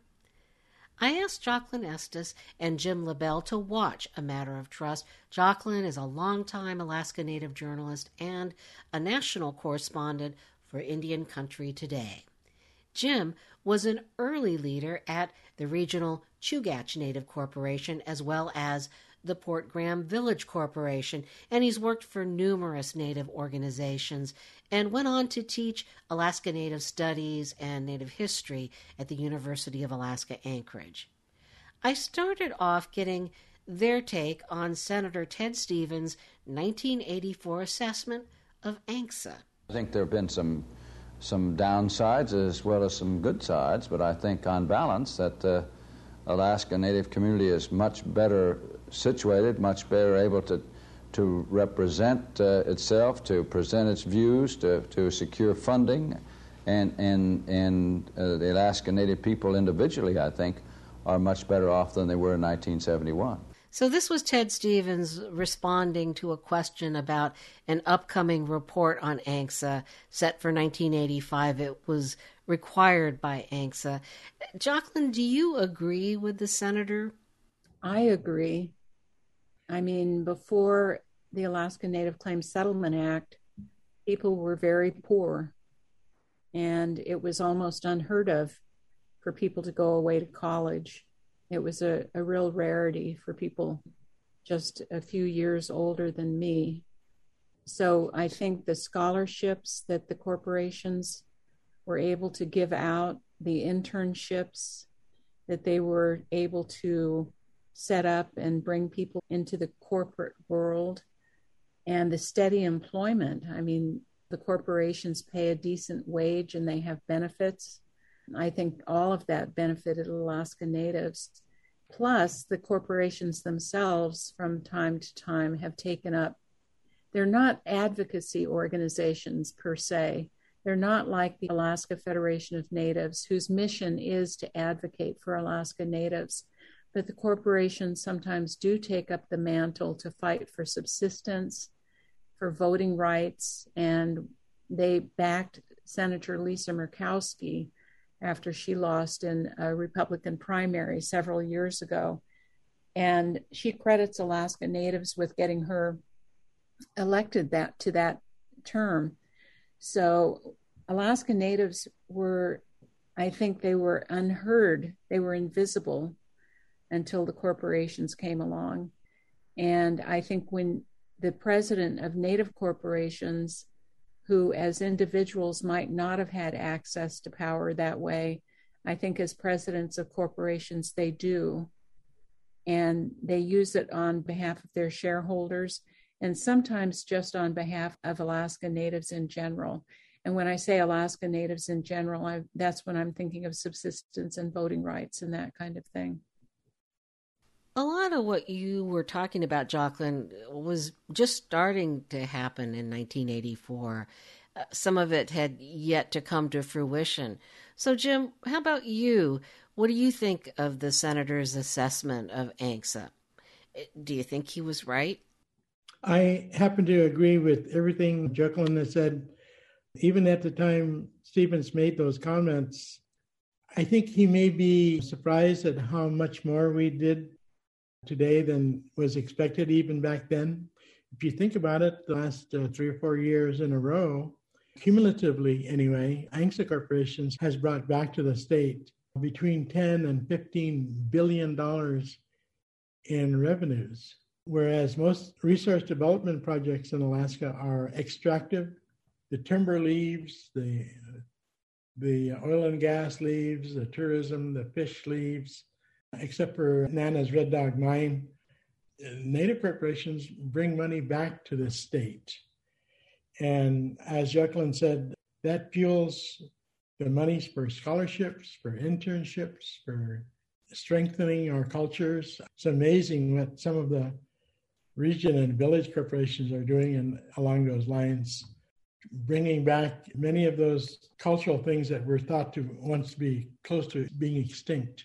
[SPEAKER 1] I asked Jocelyn Estes and Jim LaBelle to watch A Matter of Trust. Jocelyn is a longtime Alaska Native journalist and a national correspondent for Indian Country Today. Jim was an early leader at the regional Chugach Native Corporation as well as the Port Graham Village Corporation, and he's worked for numerous Native organizations and went on to teach Alaska Native Studies and Native History at the University of Alaska Anchorage. I started off getting their take on Senator Ted Stevens' 1984 assessment of ANCSA.
[SPEAKER 7] I think there have been some downsides as well as some good sides, but I think on balance that the Alaska Native community is much better situated, much better able to represent itself, to present its views, to secure funding, and the Alaska Native people individually, I think, are much better off than they were in 1971.
[SPEAKER 1] So this was Ted Stevens responding to a question about an upcoming report on ANCSA set for 1985. It was required by ANCSA. Jocelyn, do you agree with the senator?
[SPEAKER 5] I agree. I mean, before the Alaska Native Claims Settlement Act, people were very poor, and it was almost unheard of for people to go away to college. It was a real rarity for people just a few years older than me. So I think the scholarships that the corporations were able to give out, the internships that they were able to set up and bring people into the corporate world, and the steady employment. I mean, the corporations pay a decent wage and they have benefits. I think all of that benefited Alaska Natives. Plus, the corporations themselves from time to time have taken up, they're not advocacy organizations per se. They're not like the Alaska Federation of Natives, whose mission is to advocate for Alaska Natives. But the corporations sometimes do take up the mantle to fight for subsistence, for voting rights, and they backed Senator Lisa Murkowski after she lost in a Republican primary several years ago. And she credits Alaska Natives with getting her elected to that term. So Alaska Natives were, I think they were unheard. They were invisible until the corporations came along. And I think when the president of Native corporations, who as individuals might not have had access to power that way, I think as presidents of corporations, they do. And they use it on behalf of their shareholders and sometimes just on behalf of Alaska Natives in general. And when I say Alaska Natives in general, that's when I'm thinking of subsistence and voting rights and that kind of thing.
[SPEAKER 1] A lot of what you were talking about, Jocelyn, was just starting to happen in 1984. Some of it had yet to come to fruition. So, Jim, how about you? What do you think of the senator's assessment of ANCSA? Do you think he was right?
[SPEAKER 2] I happen to agree with everything Jacqueline has said. Even at the time Stevens made those comments, I think he may be surprised at how much more we did today than was expected even back then. If you think about it, the last 3 or 4 years in a row, cumulatively anyway, ANCSA Corporations has brought back to the state between $10 and $15 billion in revenues, whereas most resource development projects in Alaska are extractive. The timber leaves, the oil and gas leaves, the tourism, the fish leaves, except for Nana's Red Dog Mine. Native corporations bring money back to the state. And as Jacqueline said, that fuels the monies for scholarships, for internships, for strengthening our cultures. It's amazing what some of the region and village corporations are doing along those lines, bringing back many of those cultural things that were thought to once be close to being extinct.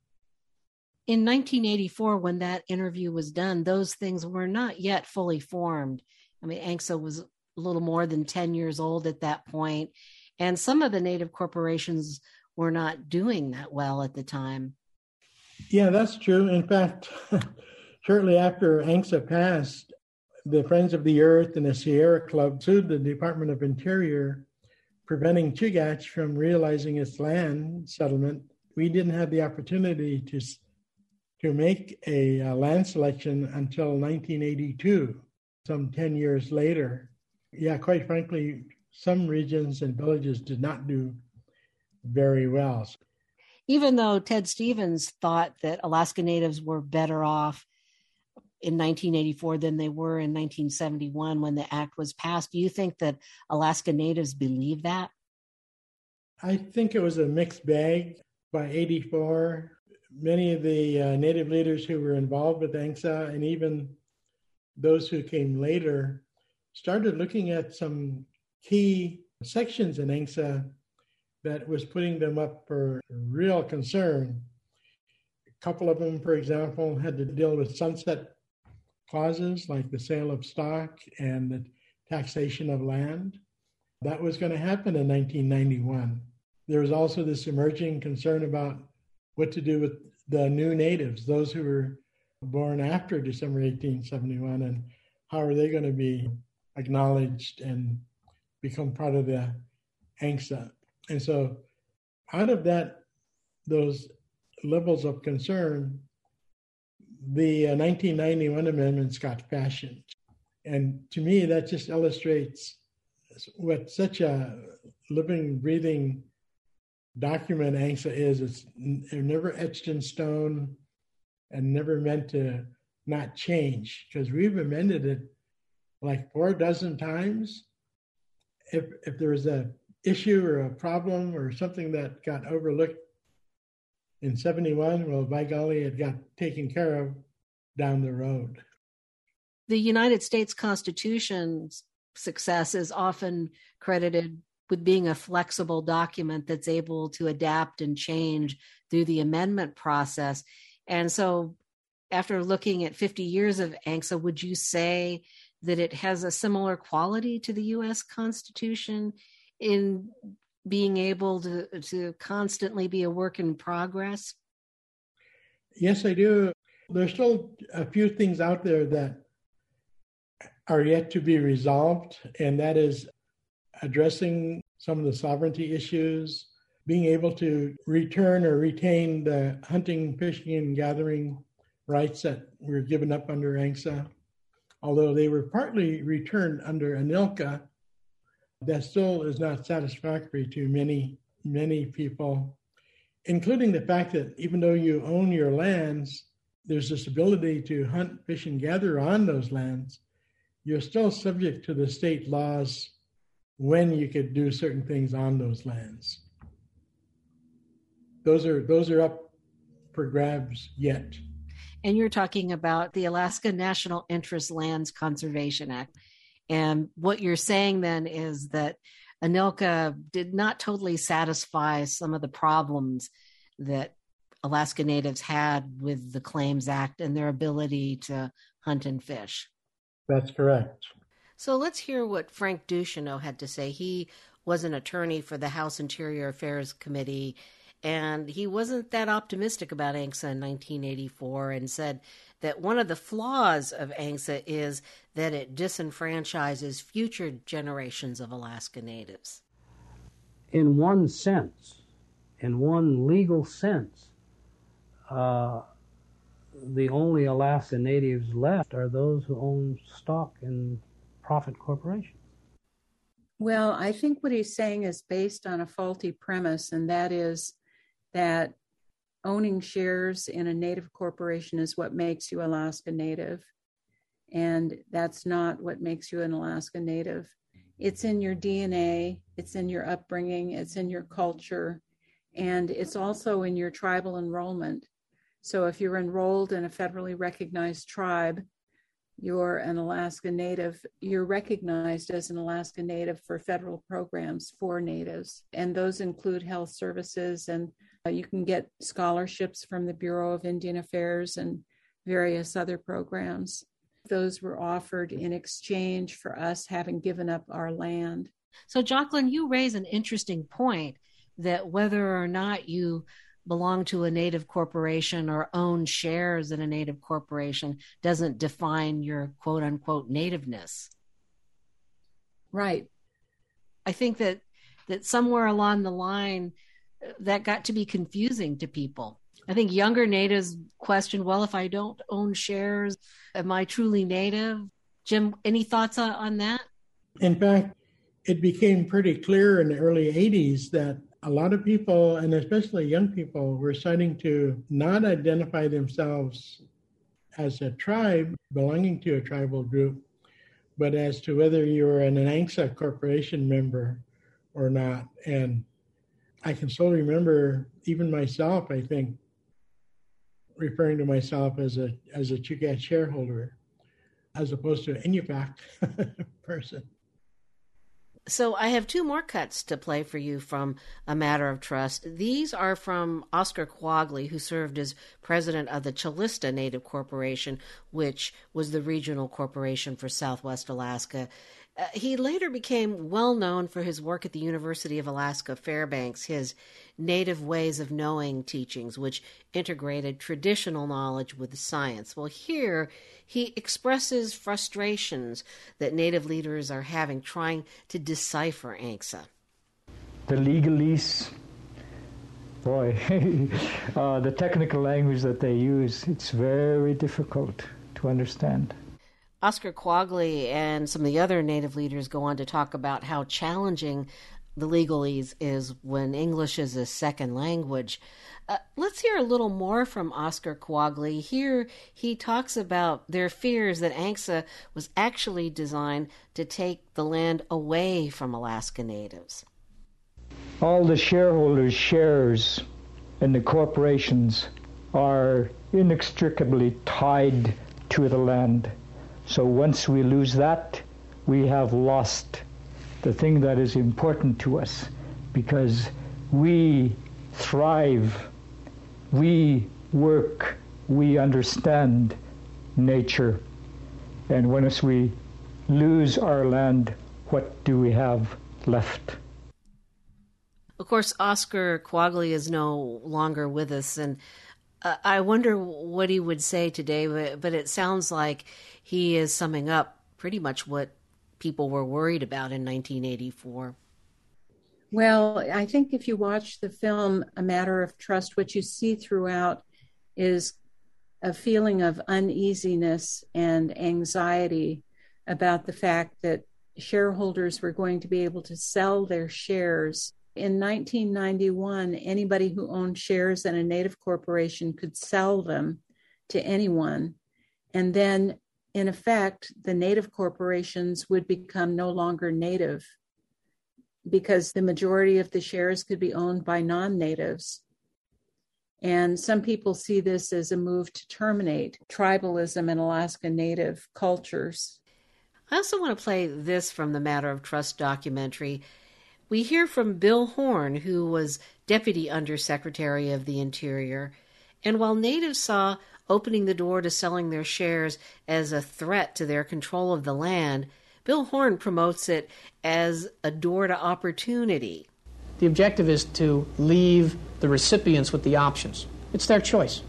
[SPEAKER 1] In 1984, when that interview was done, those things were not yet fully formed. I mean, ANCSA was a little more than 10 years old at that point, and some of the Native corporations were not doing that well at the time.
[SPEAKER 2] Yeah, that's true. In fact, shortly after ANCSA passed, the Friends of the Earth and the Sierra Club sued the Department of Interior, preventing Chugach from realizing its land settlement. We didn't have the opportunity to make a land selection until 1982, some 10 years later. Yeah, quite frankly, some regions and villages did not do very well.
[SPEAKER 1] Even though Ted Stevens thought that Alaska Natives were better off in 1984 than they were in 1971 when the act was passed, do you think that Alaska Natives believe that?
[SPEAKER 2] I think it was a mixed bag. By 84, many of the Native leaders who were involved with ANCSA and even those who came later started looking at some key sections in ANCSA that was putting them up for real concern. A couple of them, for example, had to deal with sunset clauses like the sale of stock and the taxation of land. That was going to happen in 1991. There was also this emerging concern about what to do with the new natives, those who were born after December 1871, and how are they going to be acknowledged and become part of the ANCSA. And so out of that, those levels of concern, the 1991 amendments got fashioned. And to me, that just illustrates what such a living, breathing document ANCSA is. It's never etched in stone and never meant to not change, because we've amended it like 4 dozen times. If there was a issue or a problem or something that got overlooked in 71, well, by golly, it got taken care of down the road.
[SPEAKER 1] The United States Constitution's success is often credited with being a flexible document that's able to adapt and change through the amendment process. And so after looking at 50 years of ANCSA, would you say that it has a similar quality to the U.S. Constitution in being able to constantly be a work in progress?
[SPEAKER 2] Yes, I do. There's still a few things out there that are yet to be resolved, and that is addressing some of the sovereignty issues, being able to return or retain the hunting, fishing, and gathering rights that were given up under ANCSA. Although they were partly returned under ANILCA, that still is not satisfactory to many, many people, including the fact that even though you own your lands, there's this ability to hunt, fish, and gather on those lands. You're still subject to the state laws when you could do certain things on those lands. Those are up for grabs yet.
[SPEAKER 1] And you're talking about the Alaska National Interest Lands Conservation Act. And what you're saying then is that ANILCA did not totally satisfy some of the problems that Alaska Natives had with the Claims Act and their ability to hunt and fish.
[SPEAKER 2] That's correct.
[SPEAKER 1] So let's hear what Frank Ducheneaux had to say. He was an attorney for the House Interior Affairs Committee, and he wasn't that optimistic about ANCSA in 1984 and said that one of the flaws of ANCSA is that it disenfranchises future generations of Alaska Natives.
[SPEAKER 8] In one sense, in one legal sense, the only Alaska Natives left are those who own stock in profit corporations.
[SPEAKER 5] Well, I think what he's saying is based on a faulty premise, and that is that owning shares in a Native corporation is what makes you Alaska Native. And that's not what makes you an Alaska Native. It's in your DNA, it's in your upbringing, it's in your culture, and it's also in your tribal enrollment. So if you're enrolled in a federally recognized tribe, you're an Alaska Native, you're recognized as an Alaska Native for federal programs for Natives. And those include health services, and you can get scholarships from the Bureau of Indian Affairs and various other programs. Those were offered in exchange for us having given up our land.
[SPEAKER 1] So, Jocelyn, you raise an interesting point that whether or not you belong to a Native corporation or own shares in a Native corporation doesn't define your quote-unquote nativeness.
[SPEAKER 5] Right.
[SPEAKER 1] I think that somewhere along the line, that got to be confusing to people. I think younger Natives question, well, if I don't own shares, am I truly Native? Jim, any thoughts on that?
[SPEAKER 2] In fact, it became pretty clear in the early 80s that a lot of people, and especially young people, were starting to not identify themselves as a tribe belonging to a tribal group, but as to whether you were an ANCSA corporation member or not. And I can still remember, even myself, I think, referring to myself as a Chugach shareholder, as opposed to an Inupiaq person.
[SPEAKER 1] So I have two more cuts to play for you from A Matter of Trust. These are from Oscar Quagley, who served as president of the Chilista Native Corporation, which was the regional corporation for Southwest Alaska. He later became well known for his work at the University of Alaska Fairbanks, his Native Ways of Knowing teachings, which integrated traditional knowledge with science. Well, here he expresses frustrations that Native leaders are having trying to decipher ANCSA.
[SPEAKER 9] The legalese, boy, the technical language that they use, it's very difficult to understand.
[SPEAKER 1] Oscar Quagley and some of the other Native leaders go on to talk about how challenging the legalese is when English is a second language. Let's hear a little more from Oscar Quagley. Here he talks about their fears that ANCSA was actually designed to take the land away from Alaska Natives.
[SPEAKER 9] All the shareholders' shares in the corporations are inextricably tied to the land. So once we lose that, we have lost the thing that is important to us, because we thrive, we work, we understand nature. And once we lose our land, what do we have left?
[SPEAKER 1] Of course, Oscar Quagley is no longer with us, and I wonder what he would say today, but it sounds like he is summing up pretty much what people were worried about in 1984.
[SPEAKER 5] Well, I think if you watch the film A Matter of Trust, what you see throughout is a feeling of uneasiness and anxiety about the fact that shareholders were going to be able to sell their shares. In 1991, anybody who owned shares in a Native corporation could sell them to anyone. And then, in effect, the Native corporations would become no longer Native because the majority of the shares could be owned by non-Natives. And some people see this as a move to terminate tribalism in Alaska Native cultures.
[SPEAKER 1] I also want to play this from the Matter of Trust documentary. We hear from Bill Horn, who was Deputy Undersecretary of the Interior. And while natives saw opening the door to selling their shares as a threat to their control of the land, Bill Horn promotes it as a door to opportunity.
[SPEAKER 10] The objective is to leave the recipients with the options. It's their choice.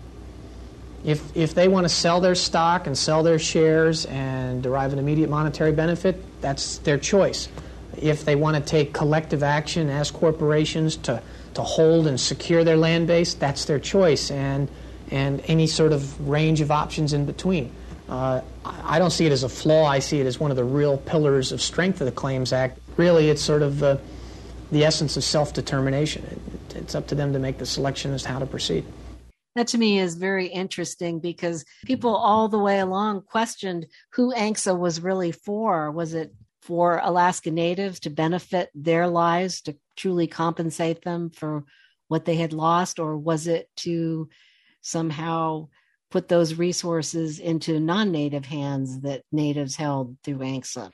[SPEAKER 10] If they want to sell their stock and sell their shares and derive an immediate monetary benefit, that's their choice. If they want to take collective action as corporations to hold and secure their land base, that's their choice, and any sort of range of options in between. I don't see it as a flaw. I see it as one of the real pillars of strength of the Claims Act. Really, it's sort of the essence of self-determination. It's up to them to make the selection as to how to proceed.
[SPEAKER 1] That to me is very interesting because people all the way along questioned who ANCSA was really for. Was it for Alaska Natives to benefit their lives, to truly compensate them for what they had lost, or was it to somehow put those resources into non-native hands that natives held through ANCSA?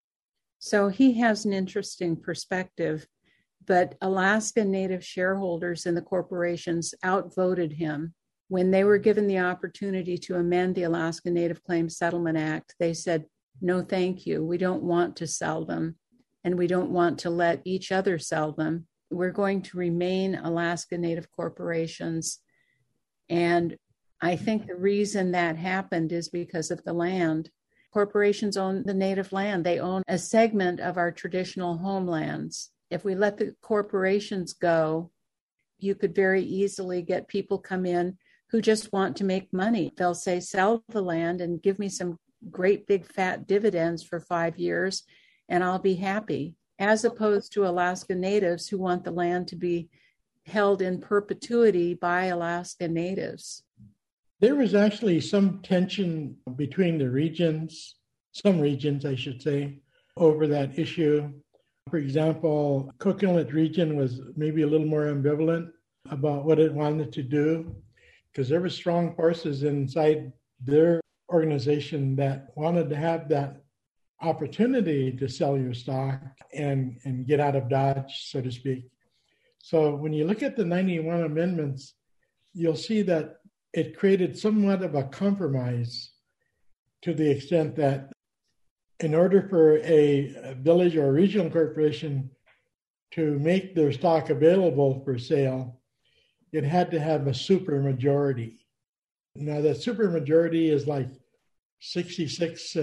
[SPEAKER 5] So he has an interesting perspective, but Alaska Native shareholders in the corporations outvoted him. When they were given the opportunity to amend the Alaska Native Claims Settlement Act, they said, no, thank you. We don't want to sell them, and we don't want to let each other sell them. We're going to remain Alaska Native corporations. And I think the reason that happened is because of the land. Corporations own the native land. They own a segment of our traditional homelands. If we let the corporations go, you could very easily get people come in who just want to make money. They'll say, sell the land and give me some great big fat dividends for 5 years and I'll be happy, as opposed to Alaska Natives who want the land to be held in perpetuity by Alaska Natives.
[SPEAKER 2] There was actually some tension between the regions, some regions, I should say, over that issue. For example, Cook Inlet region was maybe a little more ambivalent about what it wanted to do, because there were strong forces inside their organization that wanted to have that opportunity to sell your stock and get out of Dodge, so to speak. So when you look at the 91 amendments, you'll see that it created somewhat of a compromise to the extent that in order for a village or a regional corporation to make their stock available for sale, it had to have a supermajority. Now, that supermajority is like 66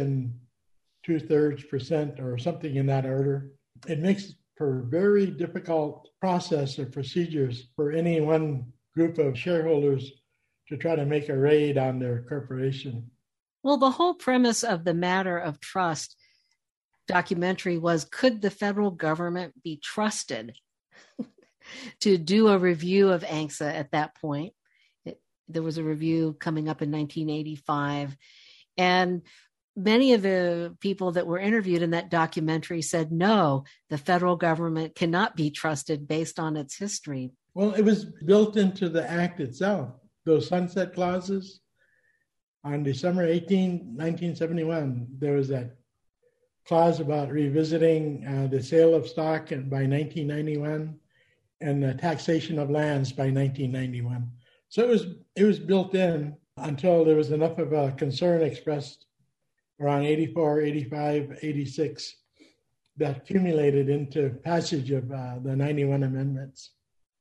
[SPEAKER 2] 2/3% or something in that order. It makes for a very difficult process or procedures for any one group of shareholders to try to make a raid on their corporation.
[SPEAKER 1] Well, the whole premise of the Matter of Trust documentary was, could the federal government be trusted to do a review of ANCSA at that point? There was a review coming up in 1985. And many of the people that were interviewed in that documentary said, no, the federal government cannot be trusted based on its history.
[SPEAKER 2] Well, it was built into the act itself. Those sunset clauses. On December 18, 1971, there was that clause about revisiting the sale of stock by 1991 and the taxation of lands by 1991. So it was built in until there was enough of a concern expressed around 84, 85, 86 that accumulated into passage of the 91 amendments.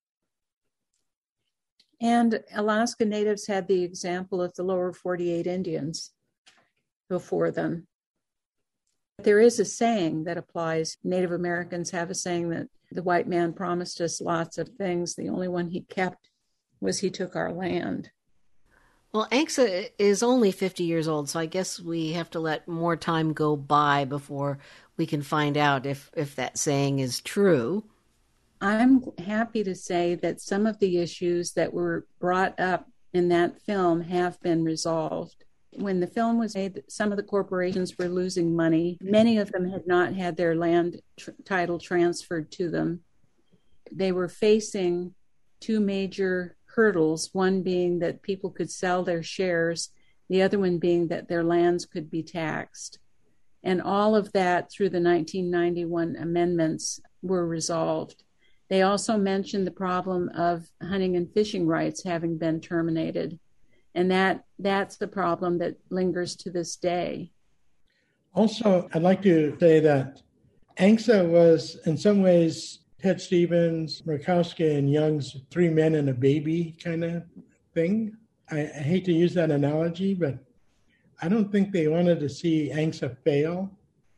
[SPEAKER 5] And Alaska Natives had the example of the lower 48 Indians before them. There is a saying that applies. Native Americans have a saying that the white man promised us lots of things. The only one he kept was he took our land.
[SPEAKER 1] Well, ANCSA is only 50 years old, so I guess we have to let more time go by before we can find out if that saying is true.
[SPEAKER 5] I'm happy to say that some of the issues that were brought up in that film have been resolved. When the film was made, some of the corporations were losing money. Many of them had not had their land title transferred to them. They were facing two major hurdles, one being that people could sell their shares, the other one being that their lands could be taxed. And all of that through the 1991 amendments were resolved. They also mentioned the problem of hunting and fishing rights having been terminated. And that's the problem that lingers to this day.
[SPEAKER 2] Also, I'd like to say that ANCSA was, in some ways, Ted Stevens, Murkowski, and Young's 3 men and a baby kind of thing. I hate to use that analogy, but I don't think they wanted to see ANCSA fail.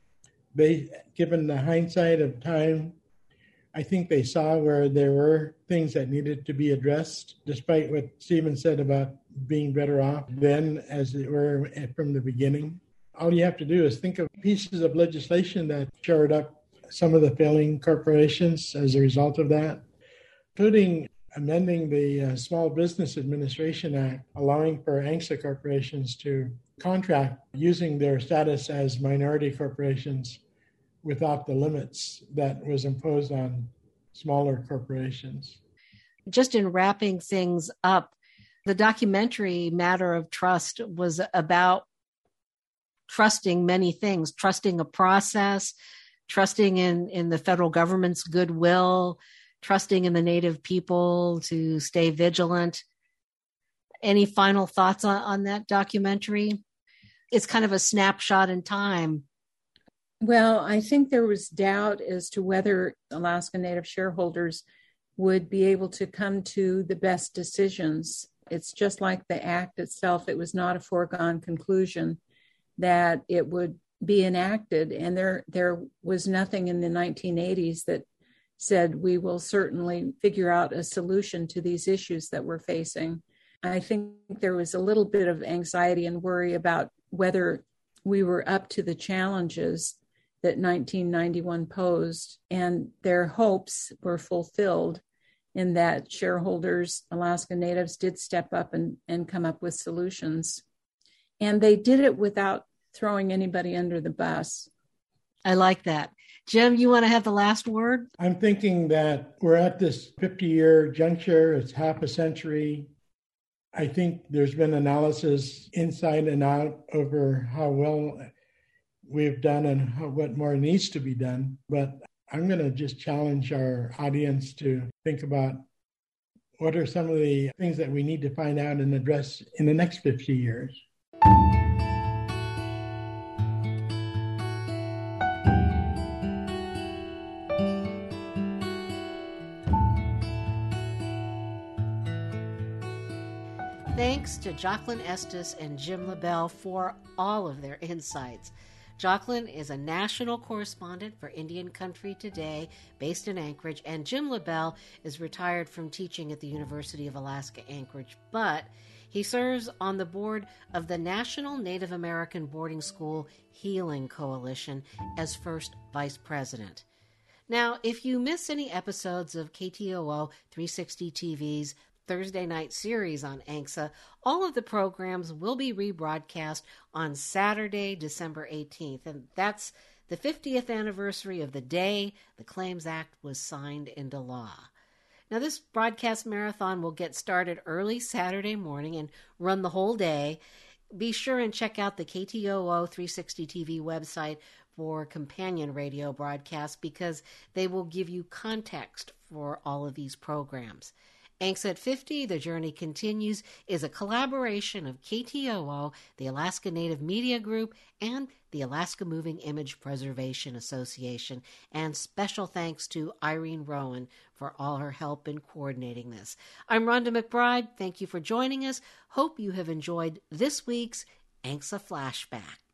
[SPEAKER 2] Given the hindsight of time, I think they saw where there were things that needed to be addressed, despite what Stephen said about being better off then as it were from the beginning. All you have to do is think of pieces of legislation that shored up some of the failing corporations as a result of that, including amending the Small Business Administration Act, allowing for ANCSA corporations to contract using their status as minority corporations without the limits that was imposed on smaller corporations.
[SPEAKER 1] Just in wrapping things up, the documentary Matter of Trust was about trusting many things, trusting a process, trusting in the federal government's goodwill, trusting in the Native people to stay vigilant. Any final thoughts on that documentary? It's kind of a snapshot in time.
[SPEAKER 5] Well, I think there was doubt as to whether Alaska Native shareholders would be able to come to the best decisions. It's just like the act itself. It was not a foregone conclusion that it would be enacted. And there was nothing in the 1980s that said we will certainly figure out a solution to these issues that we're facing. I think there was a little bit of anxiety and worry about whether we were up to the challenges that 1991 posed, and their hopes were fulfilled in that shareholders, Alaska Natives, did step up and come up with solutions. And they did it without throwing anybody under the bus.
[SPEAKER 1] I like that. Jim, you want to have the last word?
[SPEAKER 2] I'm thinking that we're at this 50-year juncture. It's half a century. I think there's been analysis inside and out over how well we've done and what more needs to be done. But I'm going to just challenge our audience to think about what are some of the things that we need to find out and address in the next 50 years.
[SPEAKER 1] Thanks to Jocelyn Estes and Jim LaBelle for all of their insights. Jocelyn is a national correspondent for Indian Country Today, based in Anchorage, and Jim LaBelle is retired from teaching at the University of Alaska Anchorage, but he serves on the board of the National Native American Boarding School Healing Coalition as first vice president. Now, if you miss any episodes of KTOO 360 TV's Thursday night series on ANCSA, all of the programs will be rebroadcast on Saturday, December 18th, and that's the 50th anniversary of the day the Claims Act was signed into law. Now, this broadcast marathon will get started early Saturday morning and run the whole day. Be sure and check out the KTOO 360 TV website for companion radio broadcasts because they will give you context for all of these programs. ANCSA at 50, The Journey Continues, is a collaboration of KTOO, the Alaska Native Media Group, and the Alaska Moving Image Preservation Association. And special thanks to Irene Rowan for all her help in coordinating this. I'm Rhonda McBride. Thank you for joining us. Hope you have enjoyed this week's ANCSA Flashback.